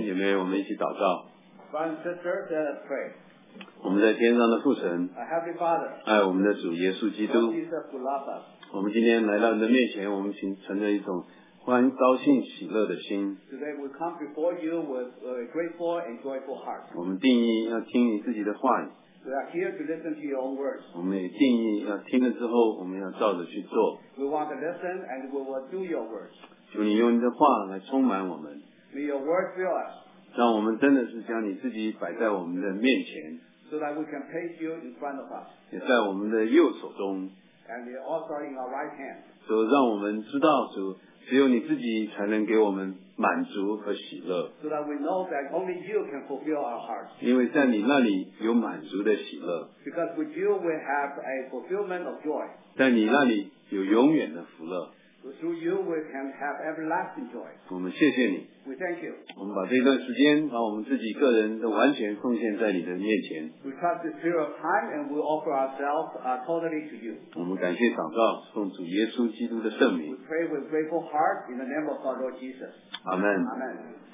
姐妹，我们一起祷告。 Brothers and sisters, let us pray. 我们在天上的父神， Our Heavenly Father, 爱我们的主耶稣基 Lord 督， Jesus who loves us, 我们今天来到你的面前，我们存着一种高兴喜乐的心。 today we come before you with a grateful and joyful heart. 我们定义要听你自己的话语， We are here to listen to your own words. 我们也定义要听了之后，我们要照着去做。 We want to listen and we will do your words. 求你用你的话来充满我们， May your words fill us 让我们真的是将你自己摆在我们的面前， so that we can place you in front of us 也在我们的右手中， and also in our right hand. 所以让我们知道主，只有你自己才能给我们满足和喜乐， So that we know that only you can fulfill our hearts. 因为在你那里有满足的喜乐， Because with you we have a fulfillment of joy. 在你那里有永远的福乐。 Through you we can have everlasting joy. 我们谢谢你， We thank you. 我们把这段时间把我们自己个人都完全奉献在你的面前。 We trust this period of time and we offer ourselves totally to you. 我们感谢祷告，奉主耶稣基督的圣 We 名， pray with grateful heart in the name of our Lord Jesus. 阿门。 Amen.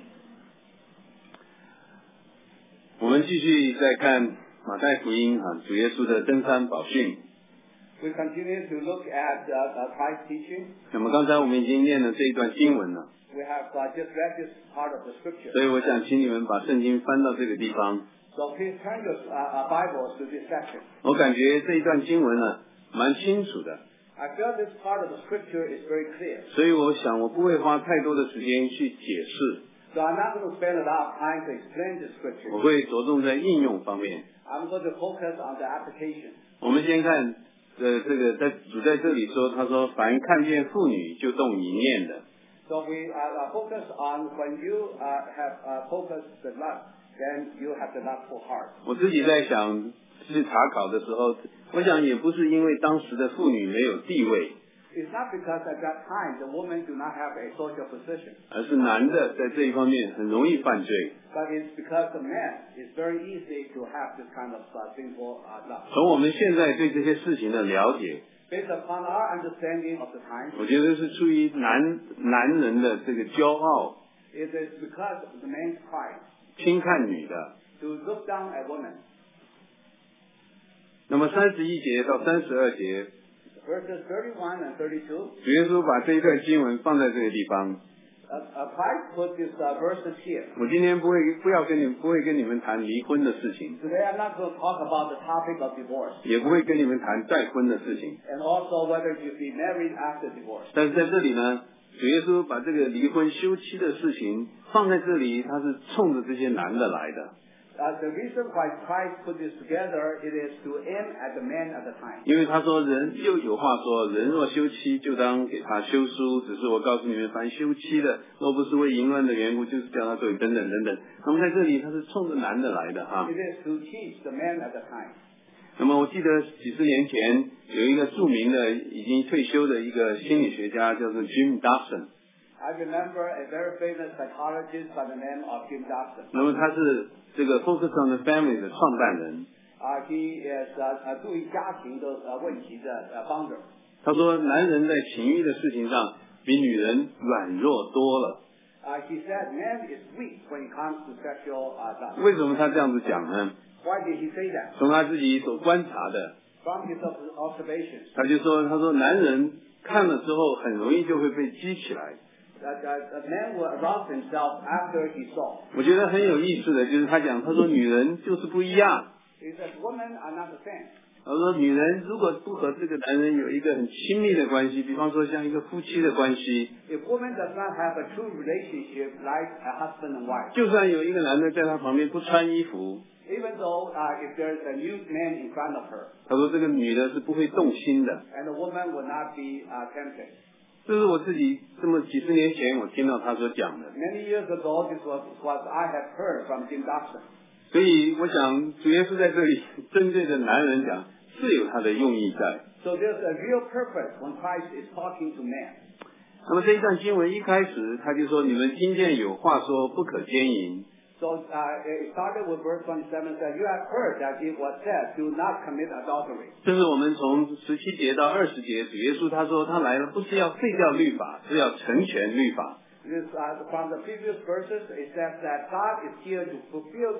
我们继续再看马太福音主耶稣的登山宝训。 We continue to look at Christ's teaching. 那么刚才我们已经念了这一段经文了， We have just read this part of the scripture. 所以我想请你们把圣经翻到这个地方。 So please turn your Bibles to this section. 我感觉这一段经文呢蛮清楚的， I feel this part of the scripture is very clear. 所以我想我不会花太多的时间去解释， So I'm not going to spend a lot of time to explain the scripture. 我会着重在应用方面。 I'm going to focus on the application. 我们先看这个主在这里说，他说凡看见妇女就动一念的， So we focus on when you have focused the lust, then you have the lustful heart. 我自己在想去查考的时候，我想也不是因为当时的妇女没有地位， It's not because at that time the woman do not have a social position, 而是男的在这一方面很容易犯罪。 but it's because the man is very easy to have this kind of sinful lust. 从我们现在对这些事情的了解， Based upon our understanding of the time, 我觉得是出于男人的这个骄傲， it is because of the man's pride 轻看女的。 to look down at women. 那么31节到32节， Verses 31 and 32, 主耶稣把这一段经文放在这个地方。 Christ put these verses here. 我今天不会跟你们谈离婚的事情， Today I'm not going to talk about the topic of divorce 也不会跟你们谈再婚的事情。 and also whether you be married after divorce. 但是在这里呢，主耶稣把这个离婚休妻的事情放在这里，他是冲着这些男的来的。 The reason why Christ put this together, it is to aim at the man at the time. 因为他说人又有话说，人若休妻，就当给他休书。只是我告诉你们，凡休妻的，若不是为淫乱的缘故，就是叫他做等等等等。那么在这里，他是冲着男的来的哈。 It is to teach the man at the time. 那么我记得几十年前有一个著名的已经退休的一个心理学家，叫做 Jim Dobson。 I remember a very famous psychologist by the name of Jim Dobson. 那么他是这个 Focus on the Family 的创办人。 He is 注意家庭的问题的founder. 他说，男人在情欲的事情上比女人软弱多了。 He said man is weak when it comes to sexual lust. 为什么他这样子讲呢？ Why did he say that? 从他自己所观察的， From his observations. 他就说，他说男人看了之后很容易就会被激起来。 A man will arouse himself after he saw. 我觉得很有意思的就是他讲，他说女人就是不一样。 He said women are not the same. 他说女人如果不和这个男人有一个很亲密的关系，比方说像一个夫妻的关系， If woman does not have a true relationship like a husband and wife, 就算有一个男的在她旁边不穿衣服， even though if there is a nude man in front of her, 他说这个女的是不会动心的。 and the woman will not be tempted. 这是我自己这么几十年前我听到他所讲的， Many years ago, this was what I have heard from Jim Dobson. 所以我想主耶稣在这里针对着男人讲是有他的用意在。 So there's a real purpose when Christ is talking to man. 那么这一段经文一开始他就说，你们听见有话说不可奸淫。 So it started with verse 27 said, you have heard that it was said, do not commit adultery. 这是我们从17节到20节，主耶稣他说他来了不是要废掉律法，是要成全律法。 This, from the previous verses, it says that God is here to fulfill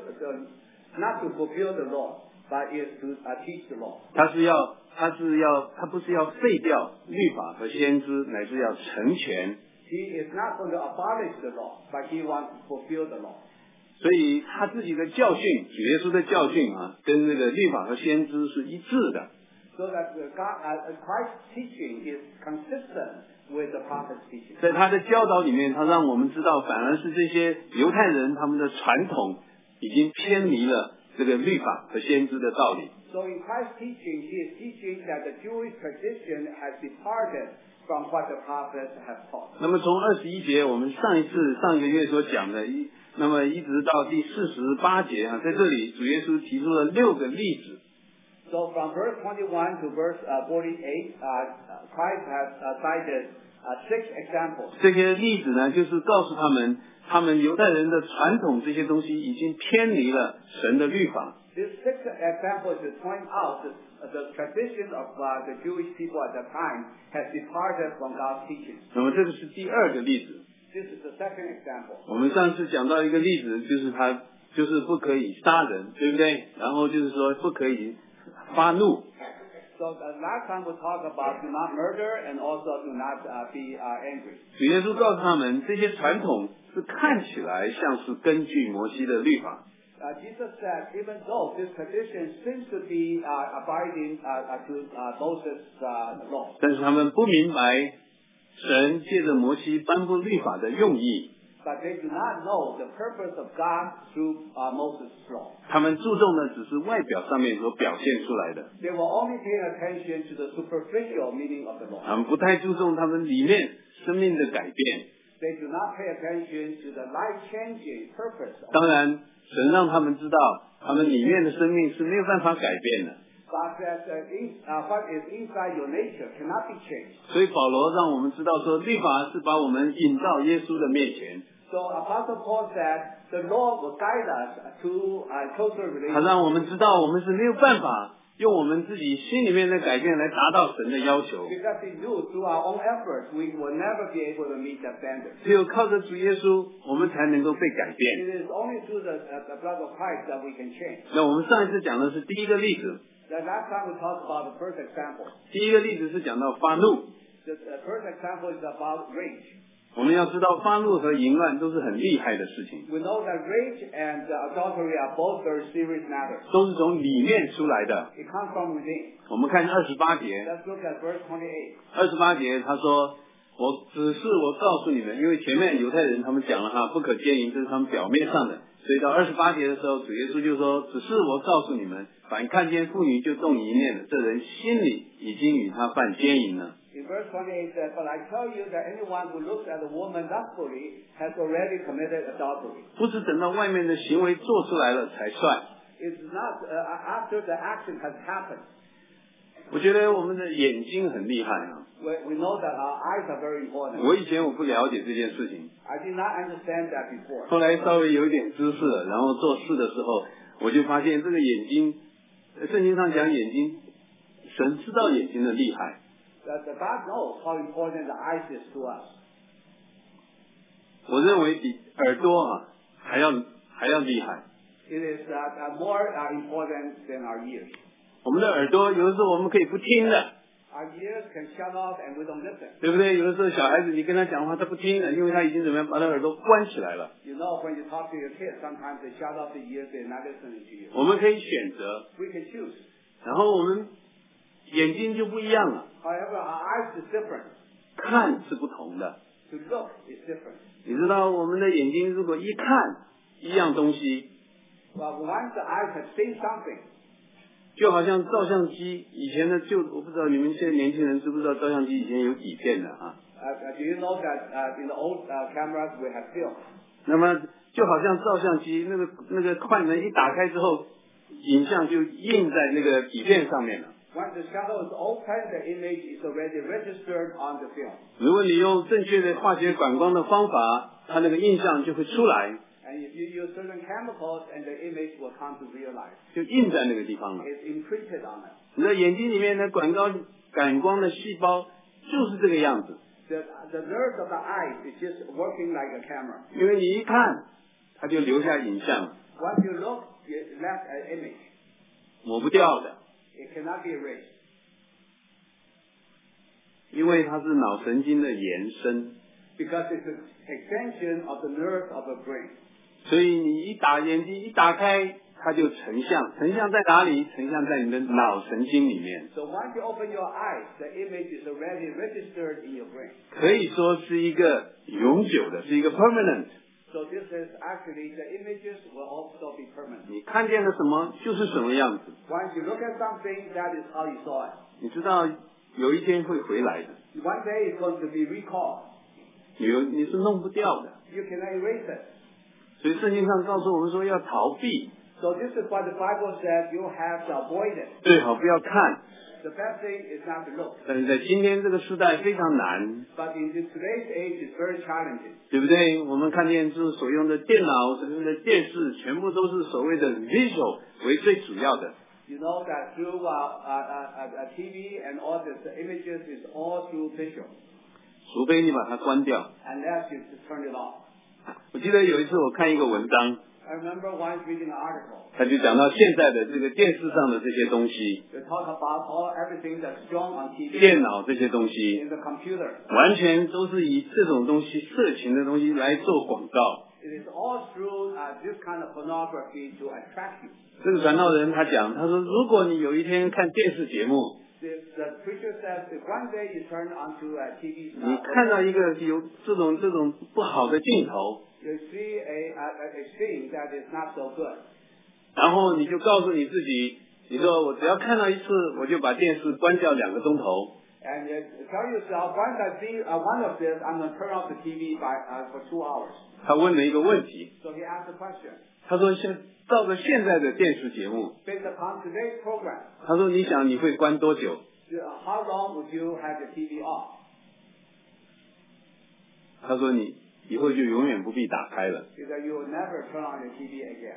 not to fulfill the law, but is to teach the law. 他不是要废掉律法和先知，乃是要成全。 He is not going to abolish the law, but he wants to fulfill the law. 所以他自己的教训，主耶稣的教训啊，跟那个律法和先知是一致的。 So that Christ's teaching is consistent with the prophet's teaching. 在他的教导里面，他让我们知道，反而是这些犹太人他们的传统已经偏离了这个律法和先知的道理。 So in Christ's teaching, he is teaching that the Jewish tradition has departed from what the prophets have taught. 那么从21节，我们上一个月所讲的，那么一直到第48节啊，在这里主耶稣提出了6个例子。 So from verse 21 to verse 48, Christ has cited 6 examples. 这些例子呢，就是告诉他们犹太人的传统这些东西已经偏离了神的律法。 These 6 examples is point out that the tradition of the Jewish people at that time has departed from God's teaching. 那么这个是第2个例子。 This is the second example. 我们上次讲到一个例子，就是不可以杀人，对不对？然后就是说不可以发怒。 So last time we talked about do not murder and also do not be angry. 主耶稣告诉他们，这些传统是看起来像是根据摩西的律法。 Jesus said, even though this tradition seems to be abiding to Moses' law, 但是他们不明白神借着摩西颁布律法的用意。 but they do not know the purpose of God through Moses' law. 他们注重的只是外表上面所表现出来的， They will only pay attention to the superficial meaning of the law. 他们不太注重他们里面生命的改变。 They do not pay attention to the life-changing purpose of 当然，神让他们知道，他们里面的生命是没有办法改变的。 God says what is inside your nature cannot be changed. 所以保罗让我们知道说，律法是把我们引到耶稣的面前。 So Apostle Paul said the law will guide us to a closer 他 relationship. 让我们知道，我们是没有办法用我们自己心里面的改变来达到神的要求。 Because we knew through our own efforts we will never be able to meet that standard. 只有靠着主耶稣，我们才能够被改变。 It is only through the blood of Christ that we can change. 那我们上一次讲的是第一个例子， The last time we talked about the first example. 第一个例子是讲到发怒。 The first example is about rage. 我们要知道，发怒和淫乱都是很厉害的事情， We know that rage and adultery are both very serious matters. 都是从里面出来的。 It comes from within. 我们看28节， Let's look at verse 28. 28节他说：“我告诉你们，因为前面犹太人他们讲了哈，不可奸淫，这是他们表面上的，所以到28节的时候，主耶稣就说：只是我告诉你们，凡看见妇女就动淫念的，这人心里已经与他犯奸淫了。” In verse 28 says, But I tell you that anyone who looks at a woman lustfully has already committed adultery. 不是等到外面的行为做出来了才算。 It's not after the action has happened. 我觉得我们的眼睛很厉害啊！ We know that our eyes are very important. 我以前不了解这件事情， I did not understand that before. 后来稍微有一点知识了，然后做事的时候，我就发现这个眼睛，圣经上讲眼睛，神知道眼睛的厉害。 That God knows how important the eyes is to us. 我认为比耳朵啊还要厉害。 It is more important than our ears. 我们的耳朵有的时候我们可以不听的， Our ears can shut off and we don't listen. 对不对？有的时候小孩子你跟他讲话他不听的，因为他已经怎么样把他耳朵关起来了。 You know, when you talk to your kids, sometimes they shut off the ears, they're not listening to you. 我们可以选择， We can choose. 然后我们眼睛就不一样了， However, our eyes is different. 看是不同的。 To look is different. 你知道我们的眼睛如果一看一样东西， But once the eyes have seen something, 就好像照相机以前的我不知道你们现在年轻人知不知道照相机以前有底片的啊？ do you know that in the old cameras we have film? 那么就好像照相机那个快门一打开之后，影像就印在那个底片上面了。 Once the shadow is open, the image is already registered on the film. 如果你用正确的化学感光的方法，它那个印象就会出来， And if you use certain chemicals, and the image will come to real life. 就印在那个地方了。 It's imprinted on it. 你的眼睛里面的感光的细胞就是这个样子。 The nerves of the eyes is just working like a camera. 因为你一看，它就留下影像， Once you look, you left an image. 抹不掉的， It cannot be erased. 因为它是脑神经的延伸， Because it's an extension of the nerve of the brain. 所以你眼睛一打开，它就成像，成像在哪里？成像在你的脑神经里面， So once you open your eyes, the image is already registered in your brain. 可以说是一个永久的，是一个 permanent。 So this is actually, the images will also be permanent. 你看见了什么就是什么样子， Once you look at something, that is how you saw it. 你知道有一天会回来的， One day it's going to be recalled. 你是弄不掉的。 You cannot erase it. 所以圣经上告诉我们说要逃避， So this is why the Bible says you have to avoid it. 最好不要看。 The best thing is not to look. 但是在今天这个时代非常难， But in today's age, it's very challenging. 对不对？我们看电视所用的电脑、所用的电视，全部都是所谓的 visual 为最主要的。 You know that through TV and all the images is all through visual. 除非你把它关掉。 Unless you just turn it off. 我记得有一次我看一个文章， I remember once reading an article. 他就讲到现在的这个电视上的这些东西， They talk about everything that's shown on TV. 电脑这些东西， In the computer. 完全都是以这种东西、色情的东西来做广告。 It is all through this kind of pornography to attract you. 这个传道人他讲，他说，如果你有一天看电视节目， The preacher says if one day you turn onto a TV, 你看到一个有这种不好的镜头， you see a scene that is not so good. 然后你就告诉你自己，你说我只要看到一次，我就把电视关掉2个钟头。 And tell yourself, once I see one of this, I'm going to turn off the TV for 2 hours. 他问了一个问题， So he asked the question. 他说照着现在的电视节目， Based upon today's program, 他说你想你会关多久？ how long would you have the TV off? 他说你以后就永远不必打开了。 Because you will never turn on the TV again.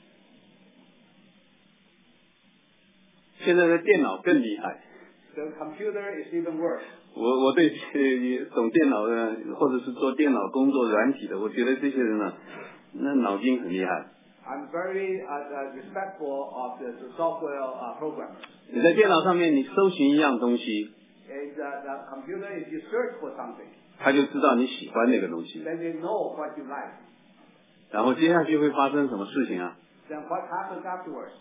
现在的电脑更厉害， The computer is even worse. 我对懂电脑的或者是做电脑工作软体的，我觉得这些人呢，那脑筋很厉害。 I'm very respectful of the software programmers. 你在电脑上面你搜寻一样东西， In the computer, if you search for something, 他就知道你喜欢那个东西， then they know what you like. 然后接下去会发生什么事情啊？ Then what happens afterwards?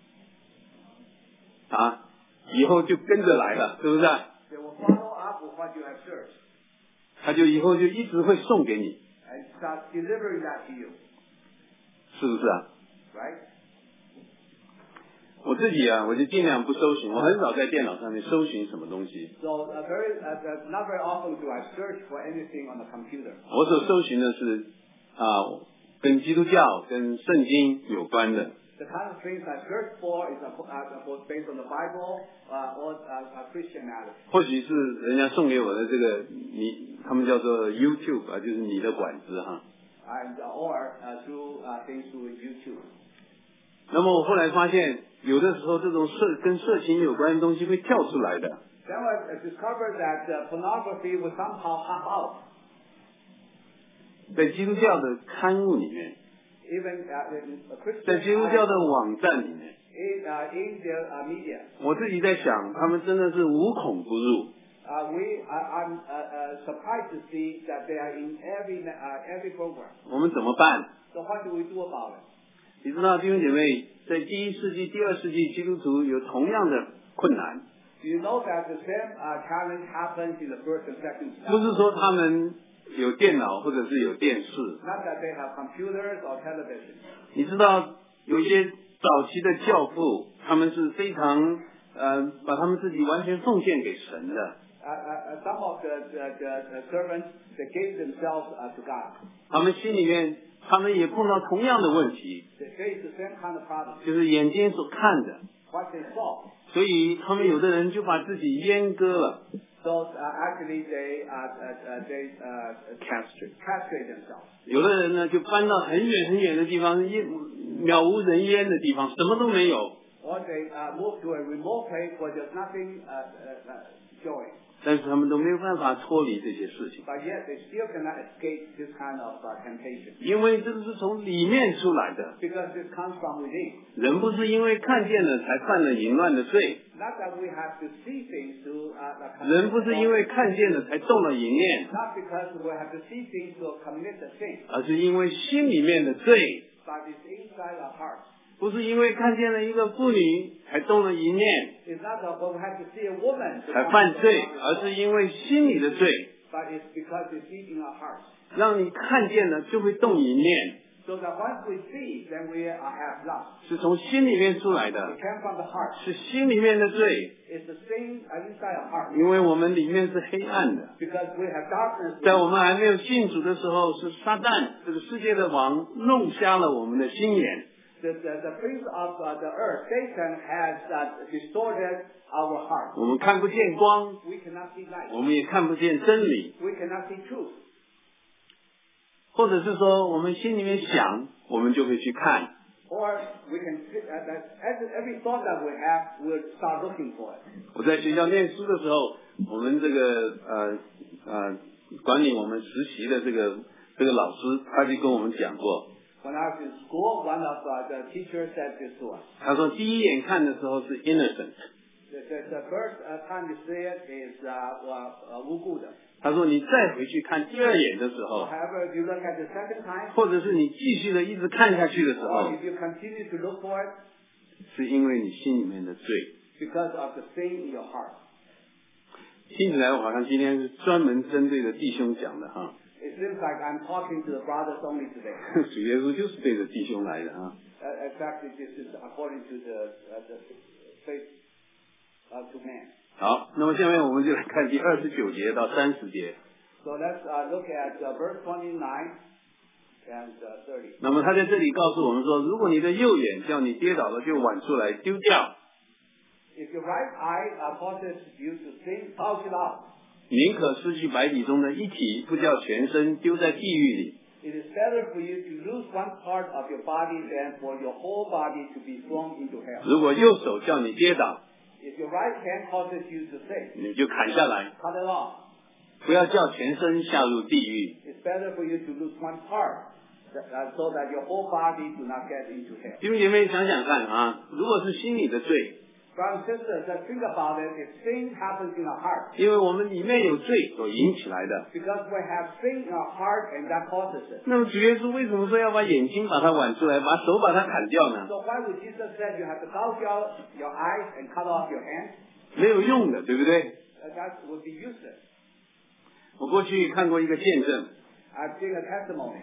啊，以后就跟着来了，是不是啊？ They will follow up with what you have searched 他就以后就一直会送给你， and start delivering that to you, 是不是啊？ right? 我自己啊，我就尽量不搜寻，我很少在电脑上面搜寻什么东西。 So not very often do I search for anything on the computer. 我所搜寻的是跟基督教、跟圣经有关的。 The kind of things I search for is based on the Bible or Christianity. 或许是人家送给我的这个他们叫做 YouTube 啊，就是你的管子哈。 And or through things through YouTube. 那么我后来发现，有的时候这种跟色情有关的东西会跳出来的。 Then I discovered that pornography would somehow pop out. 在基督教的刊物里面， Even in Christian 在基督教的网站里面， in their media. 我自己在想，他们真的是无孔不入。 I'm surprised to see that they are in every program. 我们怎么办？ So what do we do about it? 你知道弟兄姐妹，在第1世纪、第2世纪，基督徒有同样的困难。 Do you know that the same challenge happens in the first and second 不是说他们有电脑或者是有电视， Not that they have computers or television. 你知道有一些早期的教父，他们是非常把他们自己完全奉献给神的。 Some of the servants, they gave themselves to God. 他们心里面，他们也碰到同样的问题， They face the same kind of problem. 就是眼睛所看的， What they saw. 所以他们有的人就把自己阉割了 So actually they castrate themselves. 有的人呢就搬到很远很远的地方，渺无人烟的地方，什么都没有， Or they move to a remote place where there's nothing showing. 但是他们都没有办法脱离这些事情， but yet they still cannot escape this kind of temptation. 因为这个是从里面出来的。 Because this comes from within. 人不是因为看见了才犯了淫乱的罪， Not that we have to see things to 人不是因为看见了才动了淫念， not because we have to see things to commit the sin, 而是因为心里面的罪， but it's inside our heart. 不是因为看见了一个妇女才动了淫念 It's not that we have to see a woman to 才 commit 犯 the 罪， sin, 而是因为心里的罪， but it's because it's deep in our hearts. 让你看见了就会动淫念， So that once we see, then we have lust. 是从心里面出来 It 的， came from the heart. 是心里面的罪， It's the sin inside our heart. 因为我们里面是黑暗的。 Because we have darkness. 在我们还没有信主的时候，是撒旦这个世界的王弄瞎了我们的心眼， The prince of the earth, Satan, has distorted our heart. 我们看不见光， We cannot see light. 我们也看不见真理， We cannot see truth. 或者是说我们心里面想，我们就会去看。 Or we can see every thought that we have, we'll start looking for it. 我在学校念书的时候，我们这个管理我们实习的这个老师，他就跟我们讲过， When I was in school, one of the teachers said this to us. 他说第一眼看的时候是 innocent， The first time you see it is 无辜的。 他说你再回去看第二眼的时候， However, if you look at the second time, 或者是你继续的一直看下去的时 or 候， if you continue to look for it, 是因为你心里面的罪。 because of the sin in your heart. 听起来我好像今天是专门针对着弟兄讲的哈， It seems like I'm talking to the brothers only today. 主耶稣就是对着弟兄来的哈。 Exactly, this is according to the faith to man. 好，那么下面我们就来看第29节到30节。 So let's look at verse 29 and 30. 那么他在这里告诉我们说，如果你的右眼叫你跌倒了，就挽出来丢掉， If your right eye causes you to sin, toss it out. 宁可失去百体中的一体，不叫全身丢在地狱里。 It is better for you to lose one part of your body than for your whole body to be thrown into hell. 如果右手叫你跌倒， If your right hand causes you to sin, 你就砍下来， cut it off. 不要叫全身下入地狱。 It's better for you to lose one part so that your whole body do not get into hell. 弟兄姐妹想想看啊，如果是心里的罪， Brothers and sisters, think about it. If sin happens in our heart, 因为我们里面有罪所引起来的， because we have sin in our heart and that causes it. 那么主耶稣为什么说要把眼睛把它挽出来，把手把它砍掉呢？ So why would Jesus say you have to gouge out your eyes and cut off your hands? 没有用的，对不对？ That would be useless. 我过去看过一个见证， I've seen a testimony.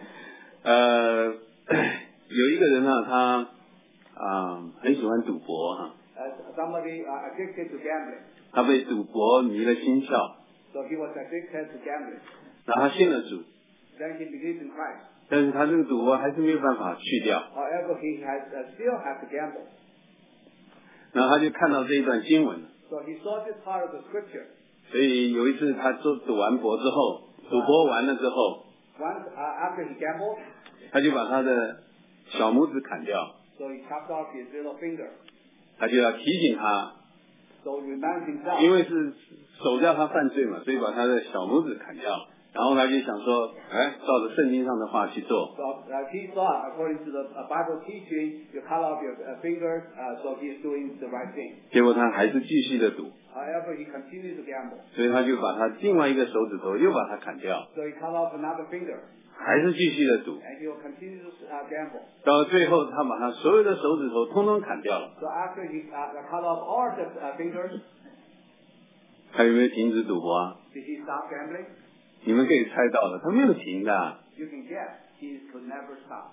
有一个人呢，他很喜欢赌博哈， Somebody addicted to gambling. 他被赌博迷了心窍， So he was addicted to gambling. 然后他信了主， Then he believed in Christ. 但是他这个赌博还是没有办法去掉。 However, he still has to gamble. 然后他就看到这一段经文， So he saw this part of the scripture. 所以有一次他赌完博之后，赌博完了之后， Once after he gambled, 他就把他的小拇指砍掉， so he chopped off his little finger. 他就要提醒他， So remind himself. 因为是手叫他犯罪嘛，所以把他的小拇指砍掉。然后他就想说，照着圣经上的话去做。 So he thought, according to the Bible teaching, you cut off your fingers, so he is doing the right thing. 结果他还是继续的赌， However, he continued to gamble. 所以他就把他另外一个手指头又把它砍掉， So he cut off another finger, 还是继续的赌。 and he will continue to gamble. 到了最后，他把他所有的手指头通通砍掉了。 So after he cut off all the fingers, 他有没有停止赌博啊？ did he stop gambling? 你们可以猜到了，他没有停的， You can guess. He could never stop.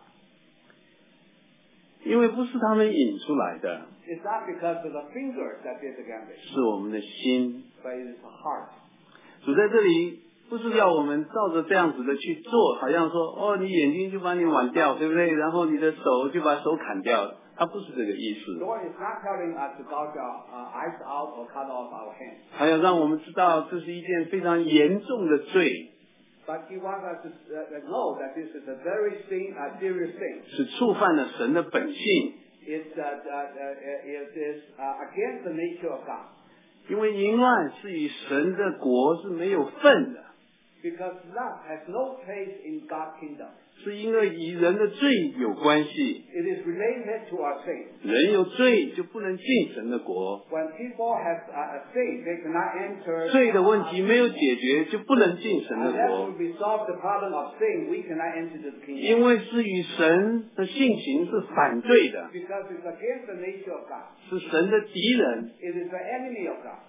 因为不是他们引出来的， It's not because of the fingers that did the gambling, 是我们的心。 but it is the heart. 主在这里不是要我们照着这样子的去做，好像说你眼睛就把你剜掉，对不对？然后你的手就把手砍掉，他不是这个意思。 Lord is not telling us to gouge our eyes out or cut off our hands, 他要让我们知道这是一件非常严重的罪， but He wants us to know that this is a very serious thing. 是触犯了神的本性。 It is against the nature of God. 因为淫乱是与神的国是没有份的。 Because lust has no place in God's kingdom. 是因为与人的罪有关系。 It is related to our sin. 人有罪就不能进神的国。 When people have a sin, they cannot enter. 罪的问题没有解决，就不能进神的 Unless 国。 we resolve the problem of sin, we cannot enter the kingdom. 因为是与神的性情是反对的， Because it's against the nature of God. 是神的敌人。 It is the enemy of God.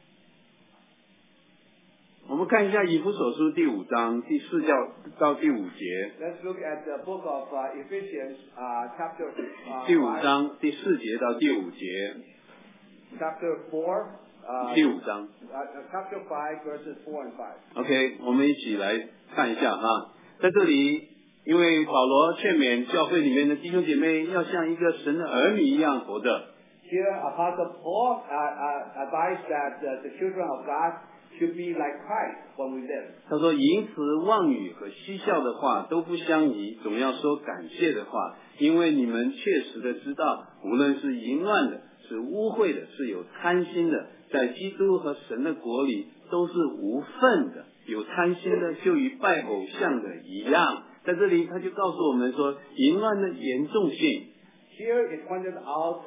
我们看一下以弗所书第5章第4到第5节。 Let's look at the book of Ephesians, chapter 第5 5. 章第4节到第5节。 Chapter 4. 第5章。 Chapter 5, verses 4 and 5. OK， 我们一起来看一下哈，在这里，因为保罗劝勉教会里面的弟兄姐妹要像一个神的儿女一样活着。 Here, Apostle Paul advised that the children of God should be like Christ when we live. 他说：“淫词妄语和嬉笑的话都不相宜，总要说感谢的话，因为你们确实的知道，无论是淫乱的，是污秽的，是有贪心的，在基督和神的国里都是无份的。有贪心的，就与拜偶像的一样。”在这里，他就告诉我们说，淫乱的严重性。 Here it pointed out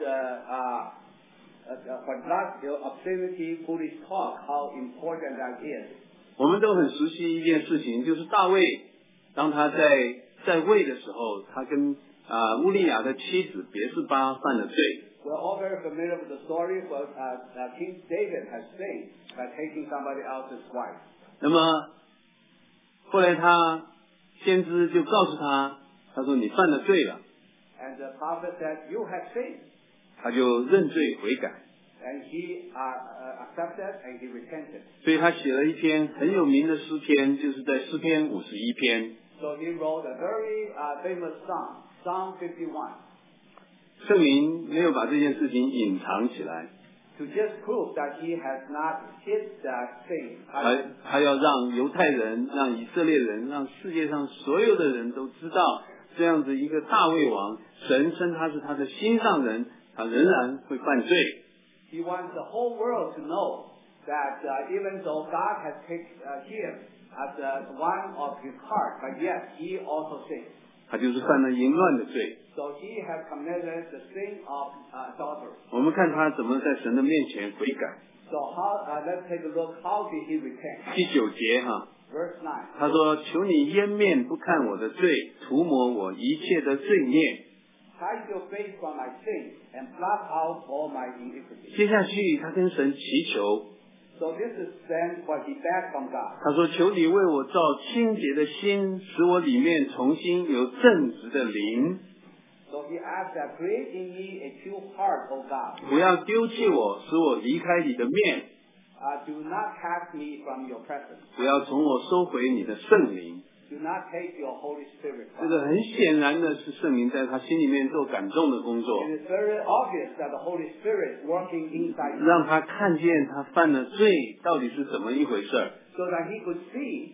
for lust, obscenity, foolish talk, how important that is. 我们都很熟悉一件事情，就是大卫，当他在位的时候，他跟乌利亚的妻子别是巴犯了罪。 We're all very familiar with the story what King David has sinned by taking somebody else's wife. 那么后来他先知就告诉他，他说你犯了罪了， And the prophet said, you have sinned. 他就认罪悔改， And he accepted and he repented. 所以他写了一篇很有名的诗篇，就是在诗篇51篇。 So he wrote a very famous song, Psalm 51. 圣灵没有把这件事情隐藏起来， To just prove that he has not hid that sin. 他要让犹太人、让以色列人、让世界上所有的人都知道，这样子一个大卫王，神称他是他的心上人，他仍然会犯罪。 He wants the whole world to know that even though God has picked him as one of his heart, but yet he also sinned. 他就是犯了淫乱的罪。 So he has committed the sin of adultery. 我们看他怎么在神的面前悔改。 So let's take a look. How did he repent? 第9节哈， Verse 9. 他说：“求你掩面不看我的罪，涂抹我一切的罪孽。” Hide your face from my sin and blot out all my iniquity. 接下去他跟神祈求， So this is then what he begged from God. 他说：“求你为我造清洁的心，使我里面重新有正直的灵， So he asked that create in me a pure heart, O God. 不要丢弃我，使我离开你的面， Do not cast me from your presence. 不要从我收回你的圣灵。” Do not take your Holy Spirit 这 from 个 me. 很显然的是圣灵在他心里面做感动的工作， It is very obvious that the Holy Spirit is working inside him 让他看见他犯了罪到底是怎么一回事儿。 so that he could see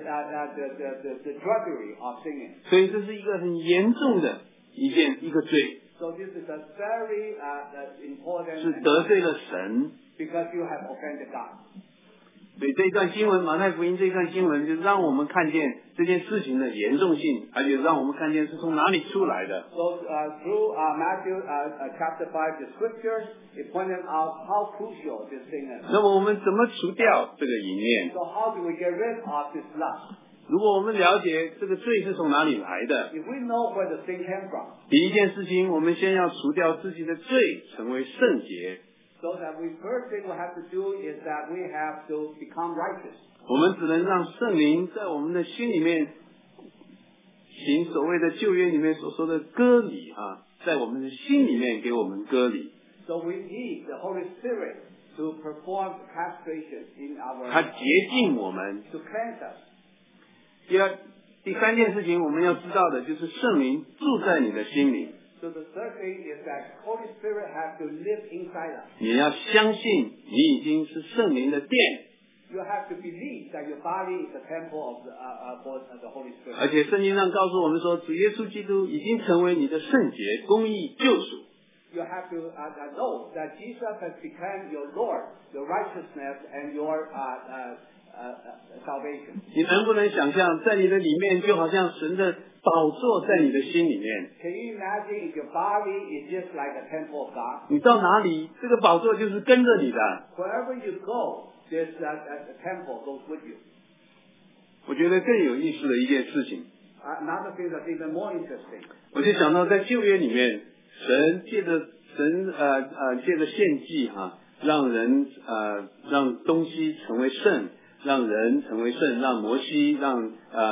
the drudgery of singing. 所以这是一个很严重的一个罪， So this is a very important 是得罪了神。 because you have offended God. 所以这一段经文，马太福音这一段经文，就让我们看见这件事情的严重性，而且让我们看见是从哪里出来的。 So through Matthew chapter 5, the scriptures, it pointed out how crucial this thing is. 那么我们怎么除掉这个淫念？ So how do we get rid of this lust? 如果我们了解这个罪是从哪里来的， If we know where the sin came from, 第一件事情，我们先要除掉自己的罪，成为圣洁。 so that first thing we have to do is that we have to become righteous. 我们只能让圣灵在我们的心里面行所谓的旧约里面所说的割礼啊，在我们的心里面给我们割礼。 So we need the Holy Spirit to perform castration in our 它洁净我们。 to cleanse us. 第三件事情我们要知道的就是圣灵住在你的心里， So the third thing is that Holy Spirit has to live inside us. 你要相信你已经是圣灵的殿， You have to believe that your body is a temple of the Holy Spirit. 而且圣经上告诉我们说，主耶稣基督已经成为你的圣洁、公义、救赎。 you have to know that Jesus has become your Lord, your righteousness, and your salvation. 你能不能想象，在你的里面就好像神的宝座在你的心里面？ Can you imagine if your body is just like a temple of God? 你到哪里，这个宝座就是跟着你的。 Wherever you go, this temple goes with you. 我觉得更有意思的一件事情， Another thing that's even more interesting. 我就想到在旧约里面，神借着献祭让人让东西成为圣，让人成为圣，让摩西让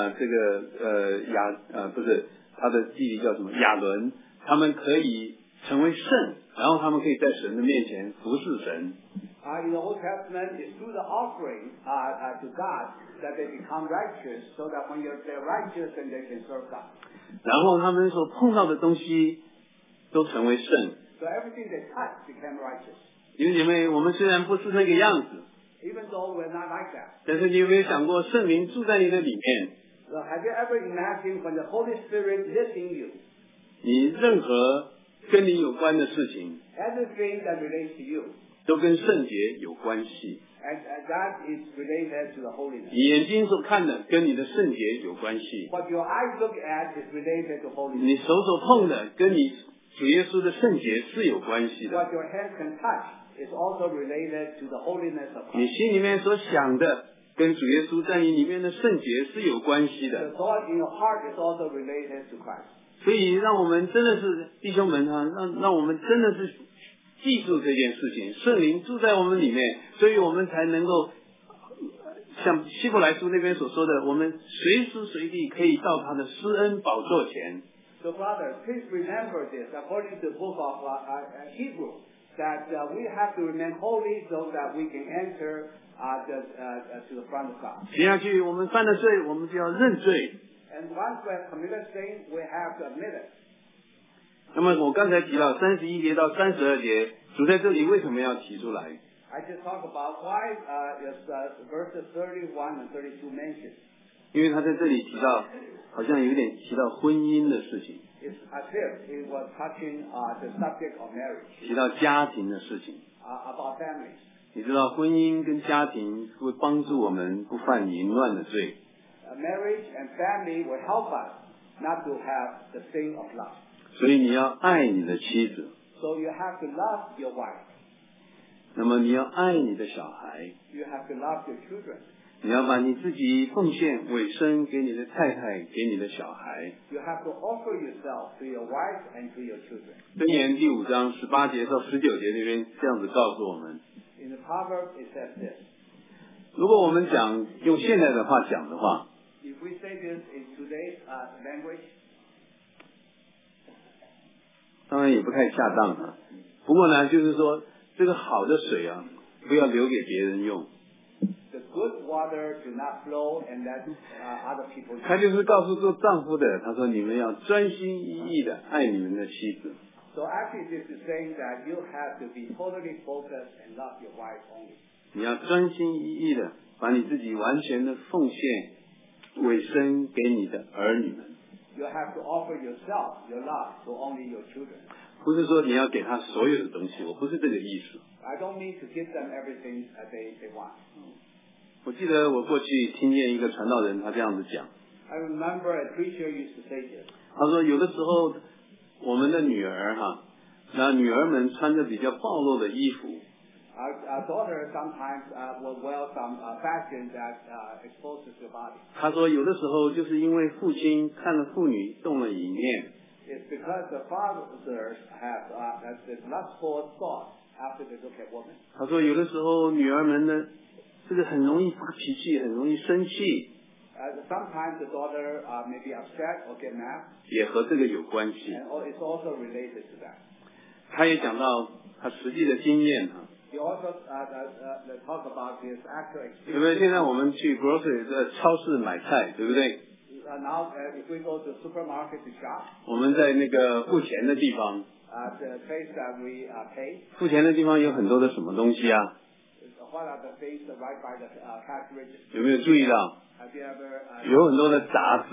他的弟弟叫什么亚伦，他们可以成为圣，然后他们可以在神的面前服侍神。 In the Old Testament, it's through the offering to God that they become righteous, so that when they're righteous, then they can serve God. 然后他们所碰到的东西都成为圣。 So everything they touch became righteous. 弟兄姐妹，我们虽然不是那个样子， Even though we're not like that. 但是你有没有想过，圣灵住在你的里面？ So have you ever imagined when the Holy Spirit lives in you, 你任何跟你有关的事情， everything that relates to you, 都跟圣洁有关系。 and that is related to the holiness. 你眼睛所看的跟你的圣洁有关系， What your eyes look at is related to 你 holiness. 手所碰的跟你主耶稣的圣洁是有关系的。 What your hands can touch is also related to the holiness of 你 God. 心里面所想的跟主耶稣在你里面的圣洁是有关系 The 的。 thought in your heart is also related to Christ. 所以让我们真的是弟兄们让我们真的是记住这件事情，圣灵住在我们里面，所以我们才能够像希伯来书那边所说的，我们随时随地可以到他的施恩宝座前。 So brothers, please remember this, according to the book of Hebrews, that we have to remain holy so that we can enter to the front of God. 接下去我们犯了罪，我们就要认罪。 And once we have committed sin, we have to admit it. 那么我刚才提到31节到32节，主在这里为什么要提出来？ I just talk about why is verses 31 and 32 mentioned. 因为他在这里提到，好像有点提到婚姻的事情， It's as if it was touching the subject of marriage, 提到家庭的事情。 about families. 你知道婚姻跟家庭会帮助我们不犯淫乱的罪， Marriage and family will help us not to have the sin of lust. 所以你要爱你的妻子， So you have to love your wife. 那么你要爱你的小孩， You have to love your children. 你要把你自己奉献委身给你的太太，给你的小孩。 You have to offer yourself to your wife and to your children. 箴言第5章18节到19节那边这样子告诉我们， In the Proverbs, it says this. 如果我们用现代的话讲的话， If we say this in today's language, 当然也不太恰当啊。不过呢，就是说这个好的水啊，不要留给别人用。 the good water do not flow and let other people 他 use. 就是告诉做丈夫的，他说你们要专心一意的爱你们的妻子。 So actually this is saying that you have to be totally focused and love your wife only. 你要专心一意的把你自己完全的奉献委身给你的儿女们， You have to offer yourself, your love, to only your children. 不是说你要给他所有的东西，我不是这个意思。 I don't mean to give them everything they want. 我记得我过去听见一个传道人他这样子讲， I remember a preacher used to say this. 他说有的时候我们的女儿让女儿们穿着比较暴露的衣服， Our daughter sometimes will wear some fashion that exposes your body. 他说有的时候就是因为父亲看了妇女动了淫念， It's because the fathers have this lustful thought after they look at women. 他说有的时候女儿们呢，这个很容易发脾气，很容易生气， Sometimes the daughter may be upset or get mad, 也和这个有关系。 and it's also related to that. 他也讲到他实际的经验 He also talk about his actual 对不对？ experience. 现在我们去 grocery 在超市买菜，对不对？ Now, if we go to supermarket to shop, 我们在那个付钱的地方， the place that we pay, 付钱的地方有很多的什么东西啊？ what are the things right by the cash register? 有没有注意到？ Have you ever 有很多的杂志，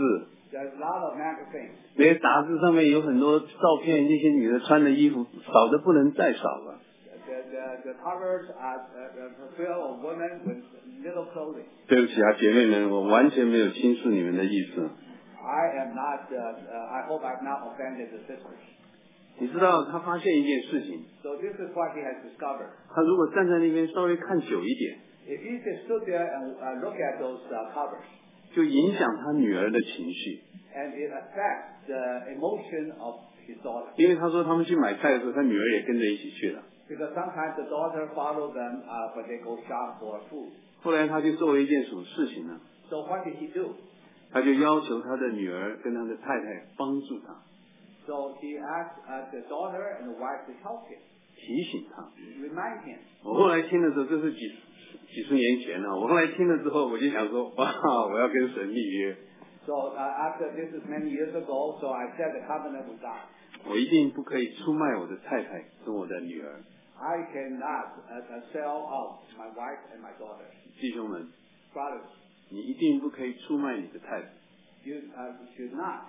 There's a lot of magazines. 那些杂志上面有很多照片，那些女的穿的衣服少的不能再少了。 The covers are full of women with little clothing. 对不起啊，姐妹们，我完全没有轻视你们的意思。 I am not. I hope I've not offended the sisters. 你知道他发现一件事情， So this is what he has discovered. 他如果站在那边稍微看久一点， If he just stood there and look at those covers, 就影响他女儿的情绪。 and it affects the emotion of his daughter. 因为他说他们去买菜的时候，他女儿也跟着一起去了。 Because sometimes the daughter follows them when they go shop for food. 后来他就做了一件什么事情呢？ So what did he do? 他就要求他的女儿跟他的太太帮助他， So he asked the daughter and the wife to help him, 提醒他。 remind him. 我后来听的时候，这是几十年前了。我后来听了之后，我就想说，哇，我要跟神立约， So after this is many years ago, so I set a covenant with God. 我一定不可以出卖我的太太跟我的女儿。 I cannot sell out my wife and my daughter. 弟兄们， Brothers, 你一定不可以出卖你的太太， you should not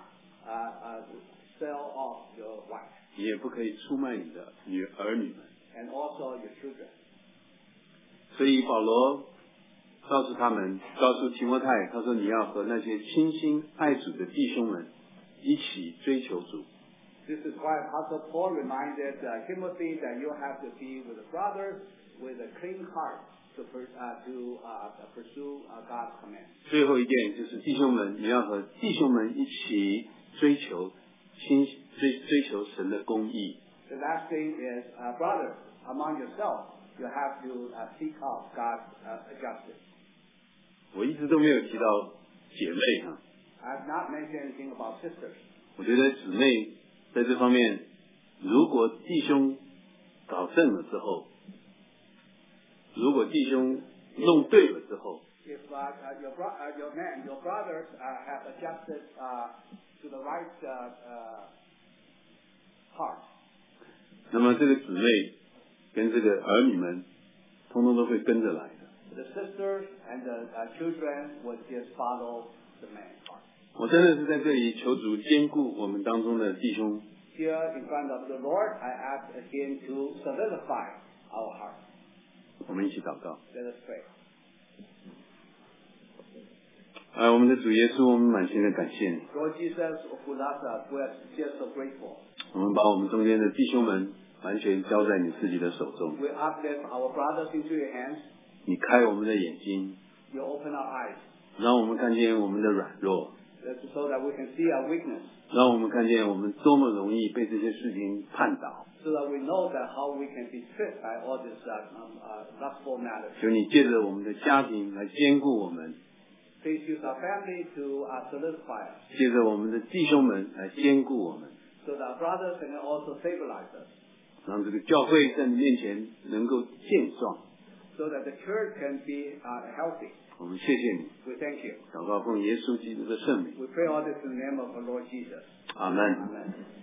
sell off your wife 你也不可以出卖你的儿女们。 and also your children. 所以保罗告诉他们，告诉提摩太，他说你要和那些倾心爱主的弟兄们一起追求主。 This is why Apostle Paul reminded Timothy that you have to be with the brothers with a clean heart to pursue God's command. 最后一件就是弟兄们，你要和弟兄们一起追求神的公义。 The last thing is, brothers, among yourselves, you have to seek out God's justice. 我一直都没有提到姐妹哈， I have not mentioned anything about sisters. 我觉得姊妹在这方面，如果弟兄搞正了之后，如果弟兄弄对了之后， If your brothers have adjusted to the right heart, 那么这个姊妹跟这个儿女们，通通都会跟着来的。 the sisters and the children would just follow the man's heart. 我真的是在这里求主兼顾我们当中的弟兄。 Here in front of the Lord, I ask Him to solidify our heart. 我们一起祷告。 Let us pray. 我们的主耶稣，我们满心的感谢你。 Lord Jesus, who loves us, we are just so grateful. 我们把我们中间的弟兄们完全交在你自己的手中。 We uplift our brothers into your hands. 你开我们的眼睛， You open our eyes 让我们看见我们的软弱， so that we can see our weakness, 让我们看见我们多么容易被这些事情绊倒。 so that we know that how we can be tricked by all these lustful matters. 求你借着我们的家庭来兼顾我们， Please use our family to solidify us, 借着我们的弟兄们来兼顾我们， so that our brothers can also stabilize us, 让这个教会在你面前能够健壮。 so that the church can be healthy. 我们谢谢你， We thank you. 祷告奉耶稣基督的圣名， We pray all this in the name of our Lord Jesus. 阿门。 Amen.